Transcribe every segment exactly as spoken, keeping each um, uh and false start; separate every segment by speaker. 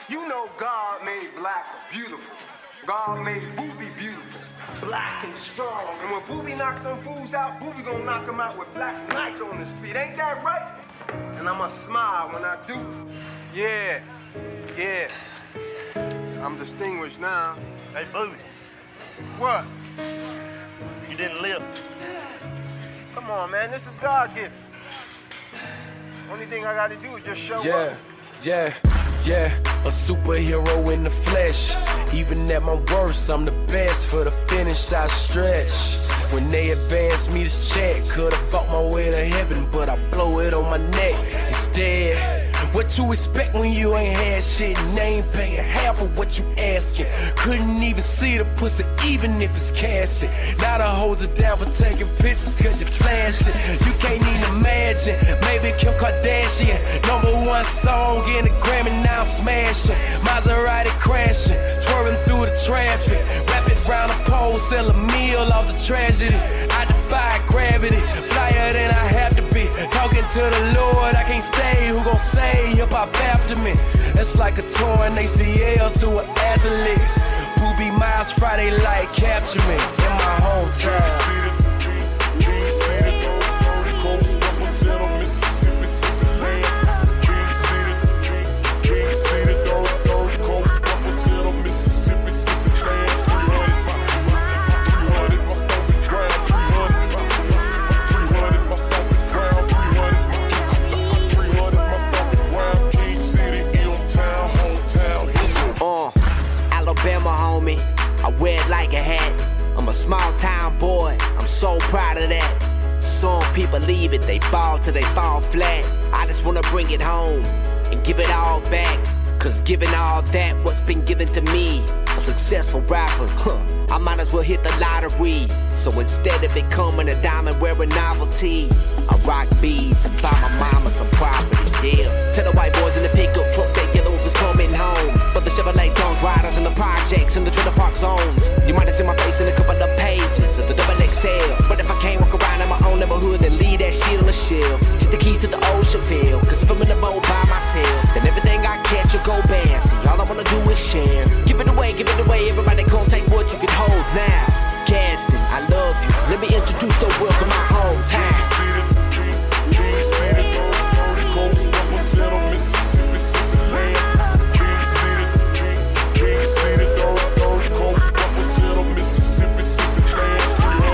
Speaker 1: You know God made black beautiful. God made Boobie beautiful, black and strong. And when Boobie knocks some fools out, Boobie gonna knock them out with black knights on his feet. Ain't that right? And I'ma smile when I do. Yeah, yeah. I'm distinguished now.
Speaker 2: Hey, Boobie.
Speaker 1: What?
Speaker 2: You didn't live.
Speaker 1: Come on, man. This is God-given. Only thing I gotta do is just show
Speaker 3: yeah,
Speaker 1: up.
Speaker 3: Yeah, yeah, yeah. A superhero in the flesh. Even at my worst, I'm the best. For the finish, I stretch. When they advance me this check, could've bought my way to heaven, but I blow it on my neck instead. What you expect when you ain't had shit and they ain't paying half of what you asking? Couldn't even see the pussy even if it's casting. Now the hoes are down for taking pictures cause you flashing. You can't even imagine. Maybe Kim Kardashian, number one song in the Grammy, now I'm smashing. Maserati crashing, swerving through the traffic. Wrap it round the pole, sell a meal off the tragedy. I defy gravity, flyer than I have to be. Talking to the Lord, I can't stay, who gon' say hip hop after me? It's like a torn A C L to an athlete. Boobie Miles Friday light capture me in my hometown.
Speaker 4: I wear it like a hat. I'm a small town boy, I'm so proud of that. Some people leave it, they fall till they fall flat. I just wanna bring it home and give it all back. Cause giving all that, what's been given to me, a successful rapper, huh, I might as well hit the lottery. So instead of becoming a diamond wearing novelty, I rock beads and buy my mama some property, yeah. Tell the white boys in the pickup truck they yellow if it's coming home. For the Chevrolet Dunk Riders in the projects in the trailer park zones. You might have seen my face in a couple of pages of the double X L. But if I can't walk around in my own neighborhood, then leave that shit on the shelf. Take the keys to the ocean field, cause if I'm in the boat by myself, then everything I catch will go bad. See, all I wanna do is share. Give it away, give it away, everybody come take what you can hold now. Gadsden, I love you. Let me introduce the world to my hometown.
Speaker 5: King City, the coast represent Mississippi, Mississippi land. King City, King City, the coast represent Mississippi, Mississippi land.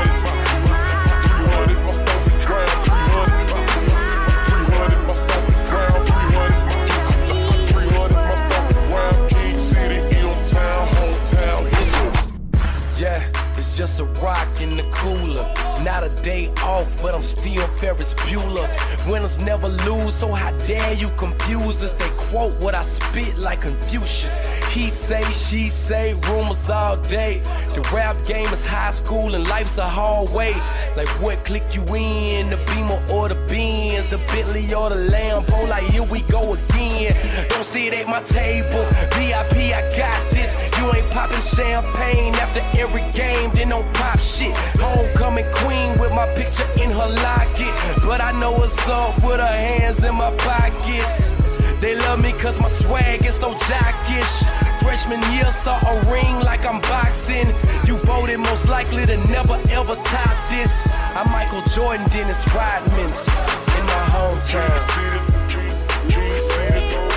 Speaker 5: three hundred must off the ground, three hundred, three hundred must off the ground, three hundred, three hundred must off the ground. King City, ill town, hometown.
Speaker 3: Yeah. It's just a rock in the cooler. Not a day off, but I'm still Ferris Bueller. Winners never lose, so how dare you confuse us? They quote what I spit like Confucius. He say, she say, rumors all day. The rap game is high school and life's a hallway. Like what click you in, the Beamer or the Benz, the Bentley or the Lambo, like here we go again. Don't sit at my table, V I P, I got this. You ain't popping champagne after every game, then don't pop shit. Homecoming queen with my picture in her locket, but I know what's up with her hands in my pockets. They love me cause my swag is so jockish. Freshman year saw a ring like I'm boxing. You voted most likely to never ever top this. I'm Michael Jordan, Dennis Rodman in my hometown.
Speaker 5: King City, King City,